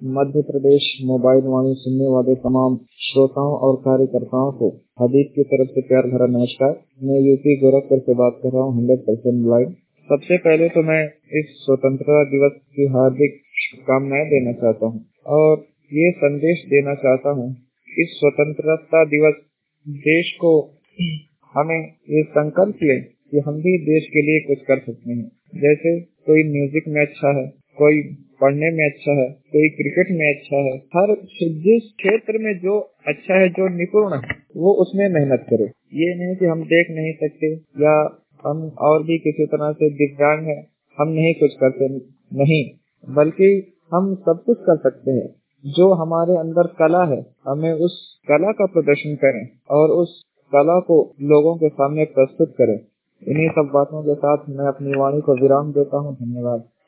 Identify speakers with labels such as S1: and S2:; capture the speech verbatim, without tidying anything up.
S1: Madhya Pradesh mobile वाणी सुनने वाले तमाम श्रोताओं और कार्यकर्ताओं को हबीब की तरफ से प्यार भरा नमस्कार। मैं यूपी गोरखपुर से बात कर रहा हूँ हंड्रेड परसेंट लाइव। सबसे पहले तो मैं इस स्वतंत्रता दिवस की हार्दिक शुभकामनाएं देना चाहता हूँ और ये संदेश देना चाहता हूँ इस स्वतंत्रता दिवस देश को हमें ये संकल्प ले कि हम भी देश के लिए कुछ कर सकते हैं। जैसे कोई म्यूजिक में अच्छा है, कोई पढ़ने में अच्छा है, कोई क्रिकेट में अच्छा है। हर जिस क्षेत्र में जो अच्छा है, जो निपुण है, वो उसमें मेहनत करे। ये नहीं कि हम देख नहीं सकते या हम और भी किसी तरह से दिव्यांग है, हम नहीं कुछ करते, नहीं, बल्कि हम सब कुछ कर सकते हैं। जो हमारे अंदर कला है, हमें उस कला का प्रदर्शन करें और उस कला को लोगों के सामने प्रस्तुत करें। इन्हीं सब बातों के साथ मैं अपनी वाणी को विराम देता हूँ। धन्यवाद।